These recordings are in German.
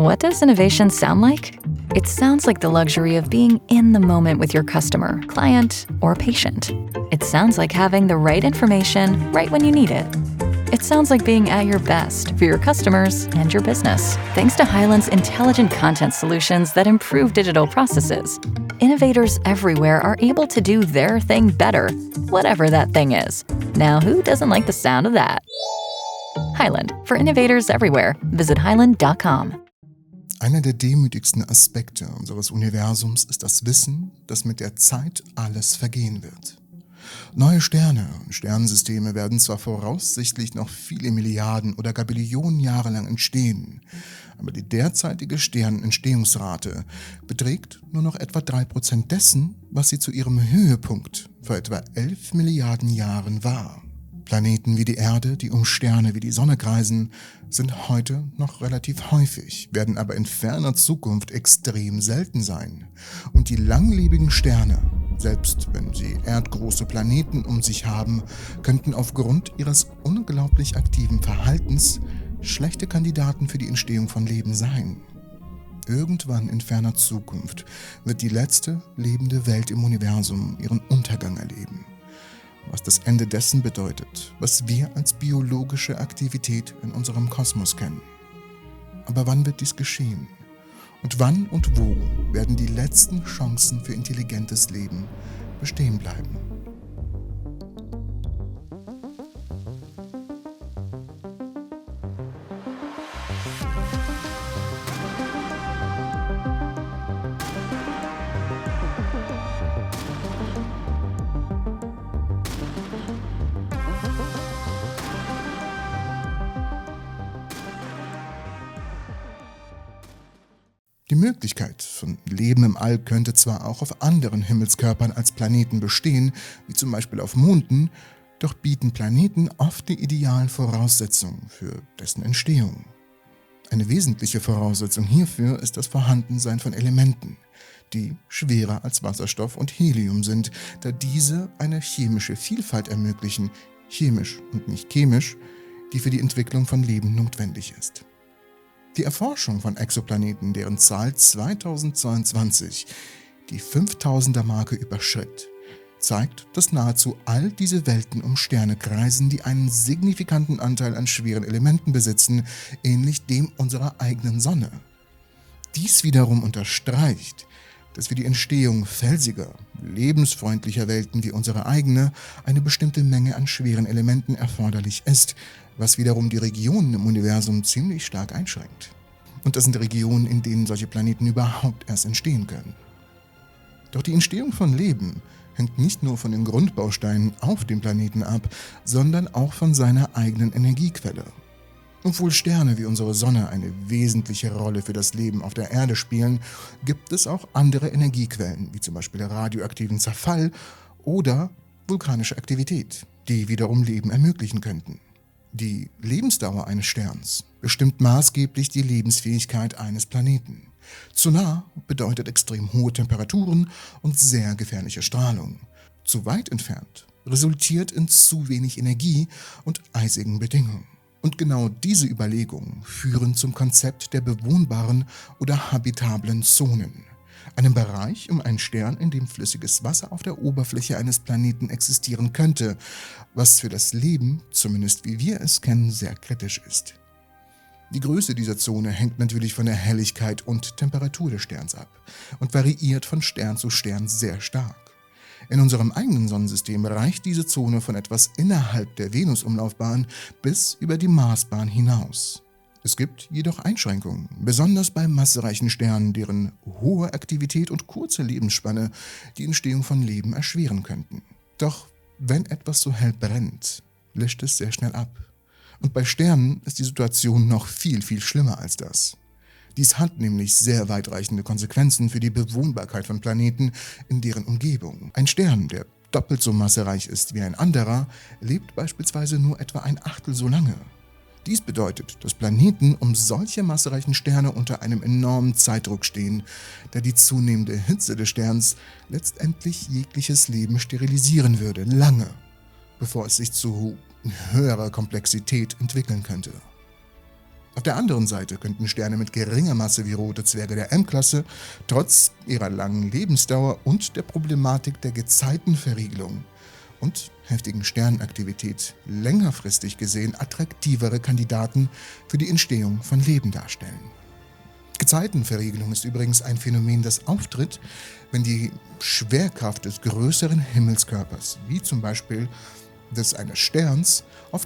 What does innovation sound like? It sounds like the luxury of being in the moment with your customer, client, or patient. It sounds like having the right information right when you need it. It sounds like being at your best for your customers and your business. Thanks to Hyland's intelligent content solutions that improve digital processes, innovators everywhere are able to do their thing better, whatever that thing is. Now, who doesn't like the sound of that? Hyland, for innovators everywhere. Visit hyland.com. Einer der demütigsten Aspekte unseres Universums ist das Wissen, dass mit der Zeit alles vergehen wird. Neue Sterne und Sternensysteme werden zwar voraussichtlich noch viele Milliarden oder gar Billionen Jahre lang entstehen, aber die derzeitige Sternentstehungsrate beträgt nur noch etwa 3% dessen, was sie zu ihrem Höhepunkt vor etwa 11 Milliarden Jahren war. Planeten wie die Erde, die um Sterne wie die Sonne kreisen, sind heute noch relativ häufig, werden aber in ferner Zukunft extrem selten sein. Und die langlebigen Sterne, selbst wenn sie erdgroße Planeten um sich haben, könnten aufgrund ihres unglaublich aktiven Verhaltens schlechte Kandidaten für die Entstehung von Leben sein. Irgendwann in ferner Zukunft wird die letzte lebende Welt im Universum ihren Untergang erleben. Was das Ende dessen bedeutet, was wir als biologische Aktivität in unserem Kosmos kennen. Aber wann wird dies geschehen? Und wann und wo werden die letzten Chancen für intelligentes Leben bestehen bleiben? Die Möglichkeit von Leben im All könnte zwar auch auf anderen Himmelskörpern als Planeten bestehen, wie zum Beispiel auf Monden, doch bieten Planeten oft die idealen Voraussetzungen für dessen Entstehung. Eine wesentliche Voraussetzung hierfür ist das Vorhandensein von Elementen, die schwerer als Wasserstoff und Helium sind, da diese eine chemische Vielfalt ermöglichen, chemisch und nicht chemisch, die für die Entwicklung von Leben notwendig ist. Die Erforschung von Exoplaneten, deren Zahl 2022 die 5000er-Marke überschritt, zeigt, dass nahezu all diese Welten um Sterne kreisen, die einen signifikanten Anteil an schweren Elementen besitzen, ähnlich dem unserer eigenen Sonne. Dies wiederum unterstreicht, dass für die Entstehung felsiger, lebensfreundlicher Welten wie unsere eigene eine bestimmte Menge an schweren Elementen erforderlich ist, was wiederum die Regionen im Universum ziemlich stark einschränkt. Und das sind Regionen, in denen solche Planeten überhaupt erst entstehen können. Doch die Entstehung von Leben hängt nicht nur von den Grundbausteinen auf dem Planeten ab, sondern auch von seiner eigenen Energiequelle. Obwohl Sterne wie unsere Sonne eine wesentliche Rolle für das Leben auf der Erde spielen, gibt es auch andere Energiequellen, wie zum Beispiel radioaktiven Zerfall oder vulkanische Aktivität, die wiederum Leben ermöglichen könnten. Die Lebensdauer eines Sterns bestimmt maßgeblich die Lebensfähigkeit eines Planeten. Zu nah bedeutet extrem hohe Temperaturen und sehr gefährliche Strahlung. Zu weit entfernt resultiert in zu wenig Energie und eisigen Bedingungen. Und genau diese Überlegungen führen zum Konzept der bewohnbaren oder habitablen Zonen, einem Bereich um einen Stern, in dem flüssiges Wasser auf der Oberfläche eines Planeten existieren könnte, was für das Leben, zumindest wie wir es kennen, sehr kritisch ist. Die Größe dieser Zone hängt natürlich von der Helligkeit und Temperatur des Sterns ab und variiert von Stern zu Stern sehr stark. In unserem eigenen Sonnensystem reicht diese Zone von etwas innerhalb der Venusumlaufbahn bis über die Marsbahn hinaus. Es gibt jedoch Einschränkungen, besonders bei massereichen Sternen, deren hohe Aktivität und kurze Lebensspanne die Entstehung von Leben erschweren könnten. Doch wenn etwas so hell brennt, löscht es sehr schnell ab. Und bei Sternen ist die Situation noch viel, viel schlimmer als das. Dies hat nämlich sehr weitreichende Konsequenzen für die Bewohnbarkeit von Planeten in deren Umgebung. Ein Stern, der doppelt so massereich ist wie ein anderer, lebt beispielsweise nur etwa ein Achtel so lange. Dies bedeutet, dass Planeten um solche massereichen Sterne unter einem enormen Zeitdruck stehen, da die zunehmende Hitze des Sterns letztendlich jegliches Leben sterilisieren würde, lange bevor es sich zu höherer Komplexität entwickeln könnte. Auf der anderen Seite könnten Sterne mit geringer Masse wie rote Zwerge der M-Klasse trotz ihrer langen Lebensdauer und der Problematik der Gezeitenverriegelung und heftigen Sternaktivität längerfristig gesehen attraktivere Kandidaten für die Entstehung von Leben darstellen. Gezeitenverriegelung ist übrigens ein Phänomen, das auftritt, wenn die Schwerkraft des größeren Himmelskörpers, wie zum Beispiel des eines Sterns, auf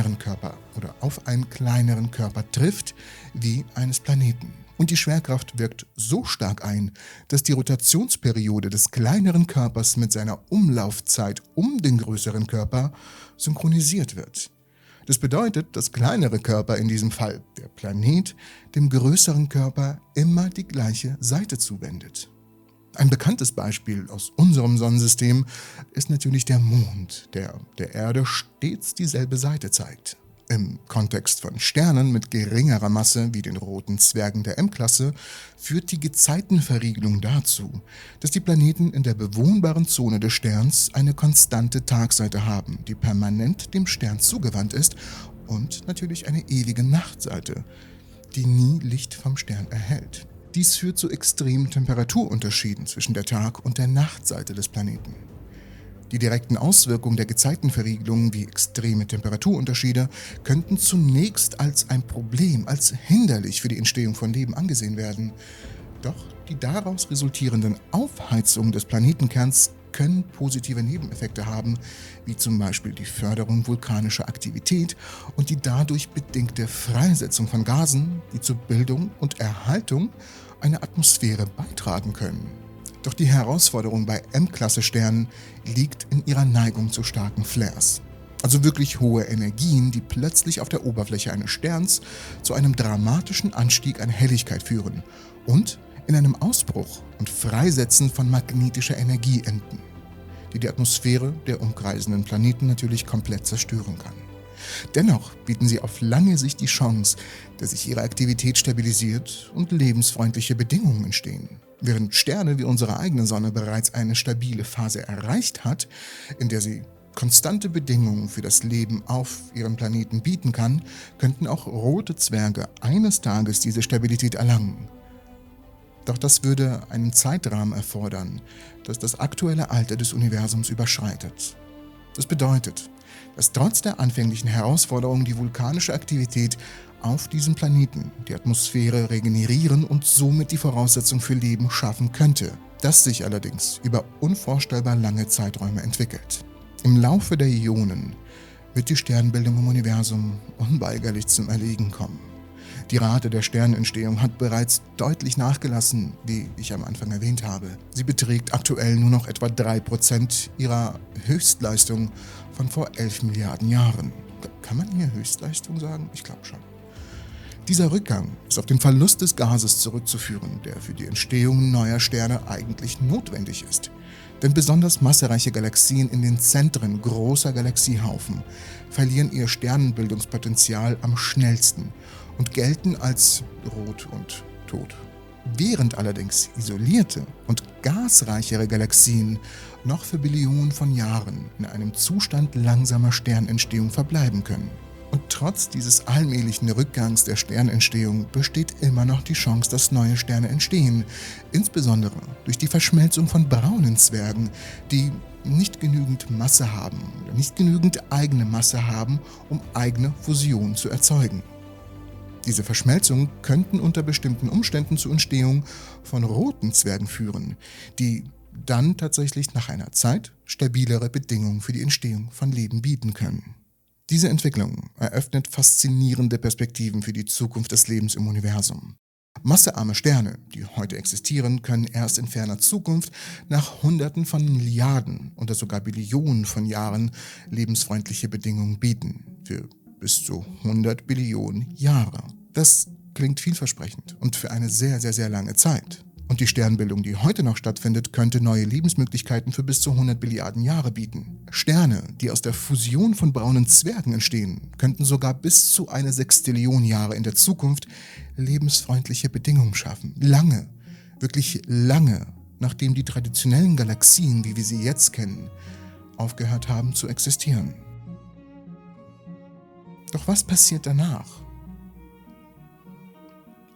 einen kleineren Körper trifft, wie eines Planeten. Und die Schwerkraft wirkt so stark ein, dass die Rotationsperiode des kleineren Körpers mit seiner Umlaufzeit um den größeren Körper synchronisiert wird. Das bedeutet, dass kleinere Körper, in diesem Fall der Planet, dem größeren Körper immer die gleiche Seite zuwendet. Ein bekanntes Beispiel aus unserem Sonnensystem ist natürlich der Mond, der der Erde stets dieselbe Seite zeigt. Im Kontext von Sternen mit geringerer Masse wie den roten Zwergen der M-Klasse führt die Gezeitenverriegelung dazu, dass die Planeten in der bewohnbaren Zone des Sterns eine konstante Tagseite haben, die permanent dem Stern zugewandt ist, und natürlich eine ewige Nachtseite, die nie Licht vom Stern erhält. Dies führt zu extremen Temperaturunterschieden zwischen der Tag- und der Nachtseite des Planeten. Die direkten Auswirkungen der Gezeitenverriegelung wie extreme Temperaturunterschiede könnten zunächst als ein Problem, als hinderlich für die Entstehung von Leben angesehen werden. Doch die daraus resultierenden Aufheizungen des Planetenkerns können positive Nebeneffekte haben, wie zum Beispiel die Förderung vulkanischer Aktivität und die dadurch bedingte Freisetzung von Gasen, die zur Bildung und Erhaltung einer Atmosphäre beitragen können. Doch die Herausforderung bei M-Klasse-Sternen liegt in ihrer Neigung zu starken Flares. Also wirklich hohe Energien, die plötzlich auf der Oberfläche eines Sterns zu einem dramatischen Anstieg an Helligkeit führen und in einem Ausbruch und Freisetzen von magnetischer Energie enden, die Atmosphäre der umkreisenden Planeten natürlich komplett zerstören kann. Dennoch bieten sie auf lange Sicht die Chance, dass sich ihre Aktivität stabilisiert und lebensfreundliche Bedingungen entstehen. Während Sterne wie unsere eigene Sonne bereits eine stabile Phase erreicht hat, in der sie konstante Bedingungen für das Leben auf ihrem Planeten bieten kann, könnten auch rote Zwerge eines Tages diese Stabilität erlangen. Doch das würde einen Zeitrahmen erfordern, das das aktuelle Alter des Universums überschreitet. Das bedeutet, dass trotz der anfänglichen Herausforderungen die vulkanische Aktivität auf diesem Planeten die Atmosphäre regenerieren und somit die Voraussetzung für Leben schaffen könnte, das sich allerdings über unvorstellbar lange Zeiträume entwickelt. Im Laufe der Äonen wird die Sternbildung im Universum unweigerlich zum Erliegen kommen. Die Rate der Sternentstehung hat bereits deutlich nachgelassen, wie ich am Anfang erwähnt habe. Sie beträgt aktuell nur noch etwa 3% ihrer Höchstleistung von vor 11 Milliarden Jahren. Kann man hier Höchstleistung sagen? Ich glaube schon. Dieser Rückgang ist auf den Verlust des Gases zurückzuführen, der für die Entstehung neuer Sterne eigentlich notwendig ist. Denn besonders massereiche Galaxien in den Zentren großer Galaxiehaufen verlieren ihr Sternenbildungspotenzial am schnellsten und gelten als rot und tot. Während allerdings isolierte und gasreichere Galaxien noch für Billionen von Jahren in einem Zustand langsamer Sternentstehung verbleiben können. Und trotz dieses allmählichen Rückgangs der Sternentstehung besteht immer noch die Chance, dass neue Sterne entstehen, insbesondere durch die Verschmelzung von braunen Zwergen, die nicht genügend Masse haben oder nicht genügend eigene Masse haben, um eigene Fusion zu erzeugen. Diese Verschmelzungen könnten unter bestimmten Umständen zur Entstehung von roten Zwergen führen, die dann tatsächlich nach einer Zeit stabilere Bedingungen für die Entstehung von Leben bieten können. Diese Entwicklung eröffnet faszinierende Perspektiven für die Zukunft des Lebens im Universum. Massearme Sterne, die heute existieren, können erst in ferner Zukunft nach Hunderten von Milliarden oder sogar Billionen von Jahren lebensfreundliche Bedingungen bieten, für bis zu 100 Billionen Jahre. Das klingt vielversprechend und für eine sehr, sehr, sehr lange Zeit. Und die Sternbildung, die heute noch stattfindet, könnte neue Lebensmöglichkeiten für bis zu 100 Billiarden Jahre bieten. Sterne, die aus der Fusion von braunen Zwergen entstehen, könnten sogar bis zu eine Sextillion Jahre in der Zukunft lebensfreundliche Bedingungen schaffen. Lange, wirklich lange, nachdem die traditionellen Galaxien, wie wir sie jetzt kennen, aufgehört haben zu existieren. Doch was passiert danach?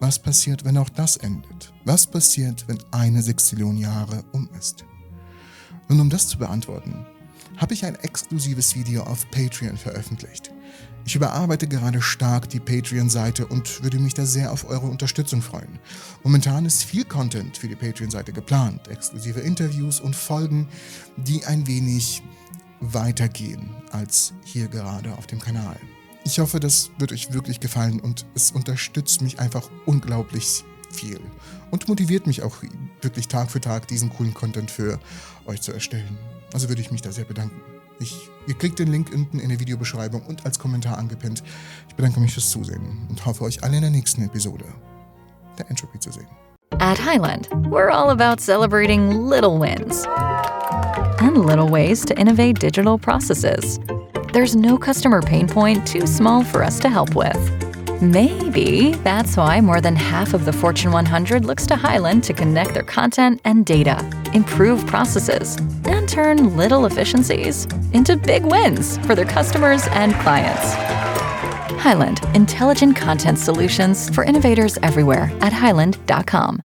Was passiert, wenn auch das endet? Was passiert, wenn eine Sextillion Jahre um ist? Und um das zu beantworten, habe ich ein exklusives Video auf Patreon veröffentlicht. Ich überarbeite gerade stark die Patreon-Seite und würde mich da sehr auf eure Unterstützung freuen. Momentan ist viel Content für die Patreon-Seite geplant, exklusive Interviews und Folgen, die ein wenig weitergehen als hier gerade auf dem Kanal. Ich hoffe, das wird euch wirklich gefallen und es unterstützt mich einfach unglaublich viel und motiviert mich auch wirklich Tag für Tag, diesen coolen Content für euch zu erstellen. Also würde ich mich da sehr bedanken. Ihr kriegt den Link unten in der Videobeschreibung und als Kommentar angepinnt. Ich bedanke mich fürs Zusehen und hoffe, euch alle in der nächsten Episode der Entropy zu sehen. At Highland, we're all about celebrating little wins and little ways to innovate digital processes. There's no customer pain point too small for us to help with. Maybe that's why more than half of the Fortune 100 looks to Highland to connect their content and data, improve processes, and turn little efficiencies into big wins for their customers and clients. Highland, intelligent content solutions for innovators everywhere at highland.com.